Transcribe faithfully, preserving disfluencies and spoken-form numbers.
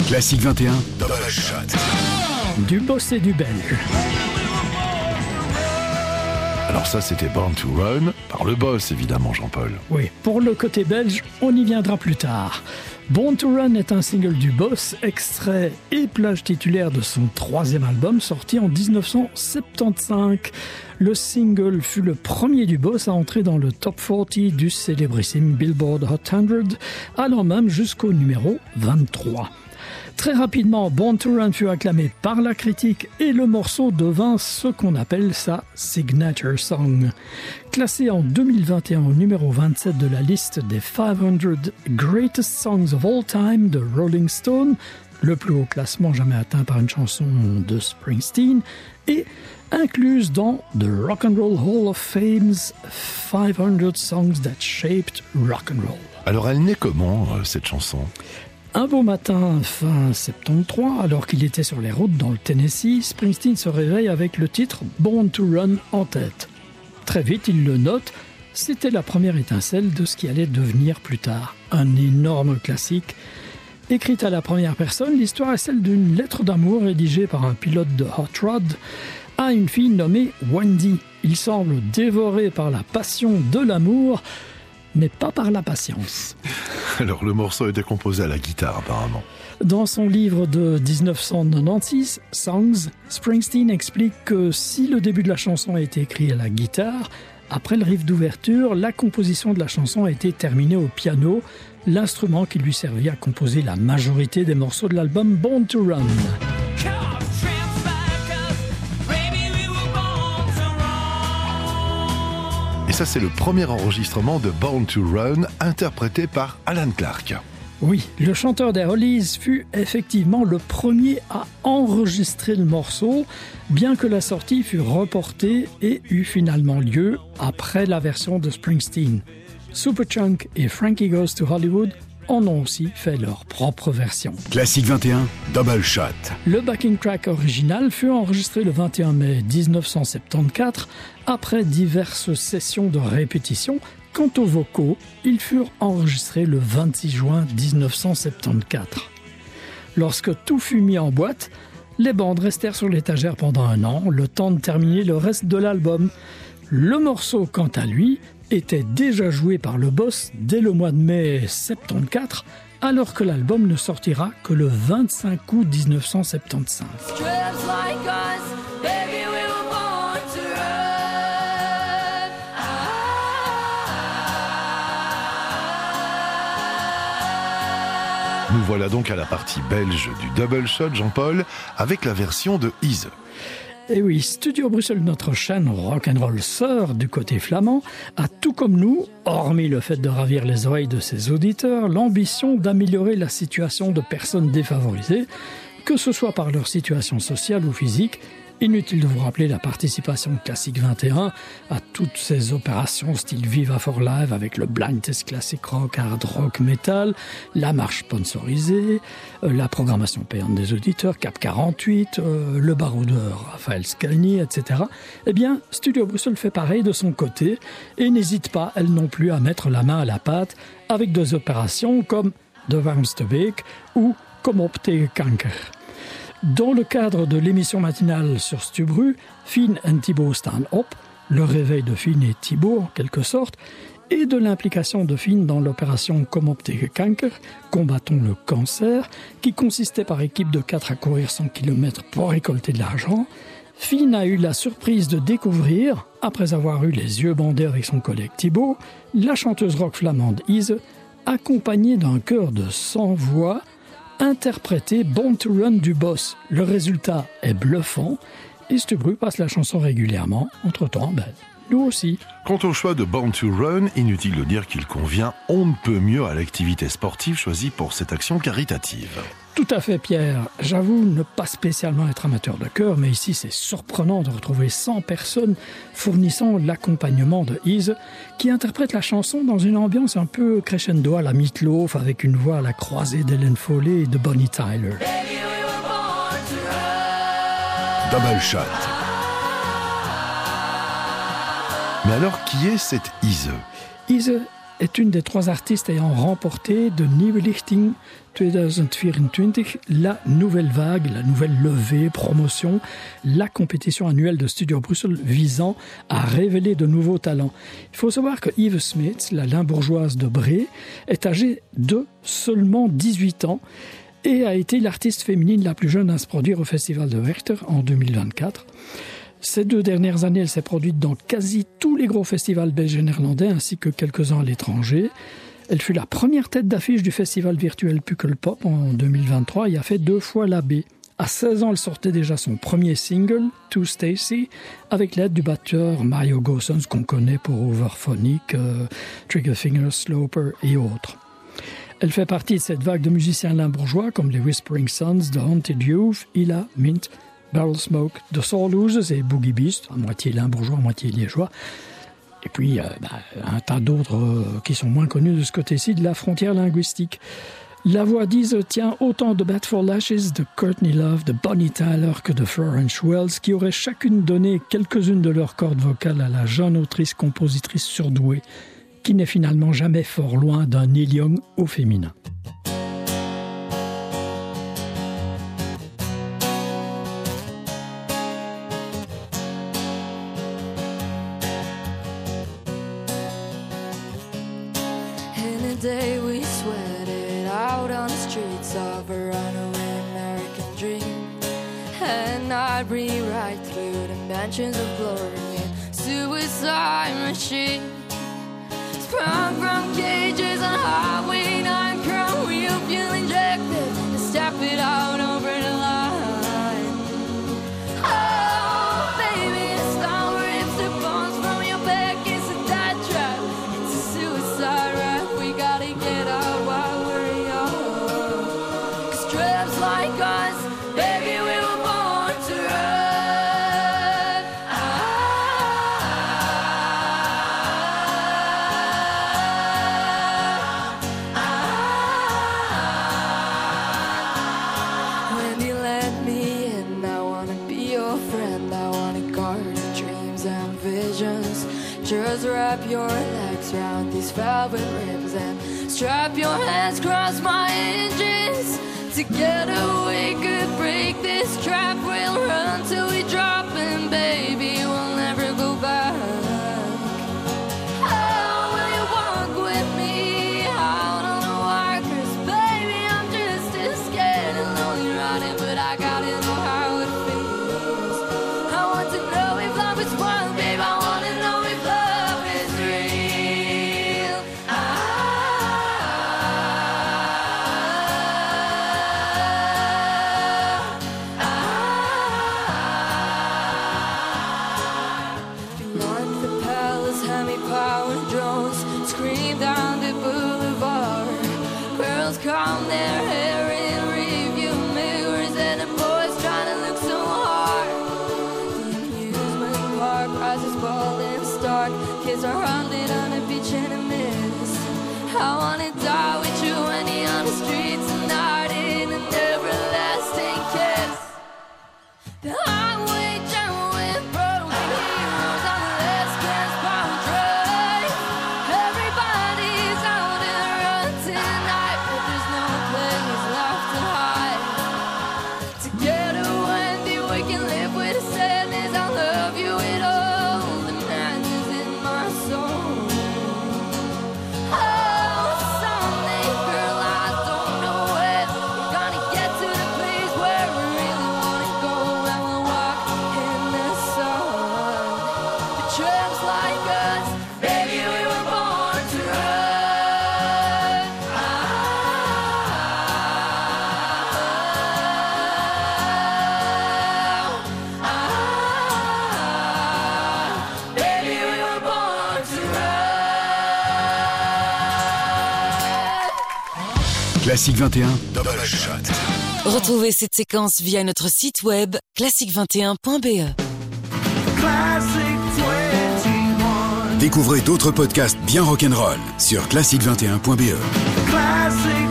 Classique vingt et un, Double Shot. Du boss et du belge. Alors ça, c'était Born to Run, par le boss, évidemment, Jean-Paul. Oui, pour le côté belge, on y viendra plus tard. Born to Run est un single du boss, extrait et plage titulaire de son troisième album, sorti en dix-neuf cent soixante-quinze. Le single fut le premier du boss à entrer dans le top quarante du célébrissime Billboard Hot cent, allant même jusqu'au numéro vingt-trois. Très rapidement, Born to Run fut acclamé par la critique et le morceau devint ce qu'on appelle sa signature song. Classé en deux mille vingt et un au numéro vingt-sept de la liste des cinq cents Greatest Songs of All Time de Rolling Stone, le plus haut classement jamais atteint par une chanson de Springsteen, et incluse dans The Rock and Roll Hall of Fame's cinq cents Songs That Shaped Rock and Roll. Alors elle naît comment, euh, cette chanson ? Un beau matin, fin soixante-treize, alors qu'il était sur les routes dans le Tennessee, Springsteen se réveille avec le titre « Born to Run » en tête. Très vite, il le note, c'était la première étincelle de ce qui allait devenir plus tard un énorme classique. Écrite à la première personne, l'histoire est celle d'une lettre d'amour rédigée par un pilote de Hot Rod à une fille nommée Wendy. Il semble dévoré par la passion de l'amour, mais pas par la patience. Alors le morceau était composé à la guitare apparemment. Dans son livre de dix-neuf cent quatre-vingt-seize, Songs, Springsteen explique que si le début de la chanson a été écrit à la guitare, après le riff d'ouverture, la composition de la chanson a été terminée au piano, l'instrument qui lui servit à composer la majorité des morceaux de l'album Born to Run. Et ça, c'est le premier enregistrement de Born to Run, interprété par Alan Clark. Oui, le chanteur des Hollies fut effectivement le premier à enregistrer le morceau, bien que la sortie fut reportée et eut finalement lieu après la version de Springsteen. Superchunk et Frankie Goes to Hollywood en ont aussi fait leur propre version. Classique vingt et un, Double Shot. Le backing track original fut enregistré le vingt et un mai dix-neuf cent soixante-quatorze après diverses sessions de répétition. Quant aux vocaux, ils furent enregistrés le vingt-six juin dix-neuf cent soixante-quatorze. Lorsque tout fut mis en boîte, les bandes restèrent sur l'étagère pendant un an, le temps de terminer le reste de l'album. Le morceau, quant à lui, était déjà joué par le boss dès le mois de mai soixante-quatorze, alors que l'album ne sortira que le vingt-cinq août dix-neuf cent soixante-quinze. Nous voilà donc à la partie belge du Double Shot, Jean-Paul, avec la version de Ize. Et oui, Studio Bruxelles, notre chaîne rock'n'roll sœur du côté flamand, a tout comme nous, hormis le fait de ravir les oreilles de ses auditeurs, l'ambition d'améliorer la situation de personnes défavorisées, que ce soit par leur situation sociale ou physique. Inutile de vous rappeler la participation de Classique vingt et un à toutes ces opérations style Viva for Live avec le Blind Test Classic Rock, Hard Rock, Metal, la marche sponsorisée, euh, la programmation payante des auditeurs, Cap quarante-huit, euh, le baroudeur Raphaël Scalni, et cetera. Eh bien, Studio Bruxelles fait pareil de son côté et n'hésite pas, elle non plus, à mettre la main à la pâte avec des opérations comme De Warmste Weg ou Kom op tegen kanker. Dans le cadre de l'émission matinale sur Stubru, Fien et Thibaut staan op, le réveil de Fien et Thibaut en quelque sorte, et de l'implication de Fien dans l'opération Kom op tegen kanker, combattons le cancer, qui consistait par équipe de quatre à courir cent kilomètres pour récolter de l'argent, Fien a eu la surprise de découvrir, après avoir eu les yeux bandés avec son collègue Thibaut, la chanteuse rock flamande Ize, accompagnée d'un chœur de cent voix, interpréter Born to Run du boss. Le résultat est bluffant et Stubru passe la chanson régulièrement. Entre-temps, ben, nous aussi. Quant au choix de Born to Run, inutile de dire qu'il convient on ne peut mieux à l'activité sportive choisie pour cette action caritative. Tout à fait, Pierre. J'avoue ne pas spécialement être amateur de chœur, mais ici c'est surprenant de retrouver cent personnes fournissant l'accompagnement de Ize, qui interprète la chanson dans une ambiance un peu crescendo à la Meat Loaf, avec une voix à la croisée d'Helen Foley et de Bonnie Tyler. Double Shot. Mais alors, qui est cette Ize ? Ize est une des trois artistes ayant remporté de Nieuwe Lichting vingt vingt-quatre, la nouvelle vague, la nouvelle levée, promotion, la compétition annuelle de Studio Bruxelles visant à révéler de nouveaux talents. Il faut savoir que Yves Smits, la limbourgeoise de Bree, est âgée de seulement dix-huit ans et a été l'artiste féminine la plus jeune à se produire au Festival de Werchter en deux mille vingt-quatre. Ces deux dernières années, elle s'est produite dans quasi tous les gros festivals belges et néerlandais, ainsi que quelques-uns à l'étranger. Elle fut la première tête d'affiche du festival virtuel Pukkelpop en deux mille vingt-trois et a fait deux fois la B. À seize ans, elle sortait déjà son premier single, To Stacy, avec l'aide du batteur Mario Goossens, qu'on connaît pour Overphonic, euh, Triggerfinger, Sloper et autres. Elle fait partie de cette vague de musiciens limbourgeois comme les Whispering Sons, The Haunted Youth, Ila, Mint, Barrel Smoke, The Soul Oozes et Boogie Beast, à moitié limbourgeois, à moitié liégeois. Et puis, euh, bah, un tas d'autres euh, qui sont moins connus de ce côté-ci de la frontière linguistique. La voix d'Ise tient autant de Bad for Lashes, de Courtney Love, de Bonnie Tyler que de Florence Wells, qui auraient chacune donné quelques-unes de leurs cordes vocales à la jeune autrice-compositrice surdouée, qui n'est finalement jamais fort loin d'un Neil Young au féminin. Day we sweated out on the streets of a runaway American dream, and I'd rewrite through the mansions of glory in suicide machine. Sprung from cages on highway nine, chrome wheel fuel injected and step it out over the line. Oh baby, the stone rips the bones from your back. It's a death trap, it's a suicide rap. Gotta get out while we're young, 'cause trips like us, baby, we were born to run. Ah, ah, ah. When you let me in, I wanna be your friend, I wanna guard your dreams and visions. Just wrap your legs around these velvet rims and strap your hands across my engines. Together we could break this trap. We'll run till we drop, and baby, we'll never go back. Oh, will you walk with me out on the wire? 'Cause baby, I'm just as scared and lonely riding, but I gotta know how it feels. I want to know if love is wild, babe. I wanna know if love is real. Ah, ah, ah. You want the palace, hemi-powered drones scream down the boulevard. Girls comb their hair in review mirrors, and the boys trying to look so hard. The amusement park rises bald and stark. Kids are hunted on a beach in a mist. I wanna die with you and you on the streets tonight in an everlasting kiss. The highway jam with broken heroes on the last gas power drive. Everybody's out and run tonight, but there's no place left to hide. Together, Wendy, we can live with the sadness. I love you with all the madness in my soul. Oh, someday, girl, I don't know when we're gonna get to the place where we really wanna go, and we'll walk in the sun. But tramps like us, baby, we were born to run. Ah, ah, ah. Baby, we were born to run. Classique vingt et un, Double Shot. Retrouvez cette séquence via notre site web classique vingt et un point b e. Découvrez d'autres podcasts bien rock'n'roll sur classique vingt et un point b e. Classic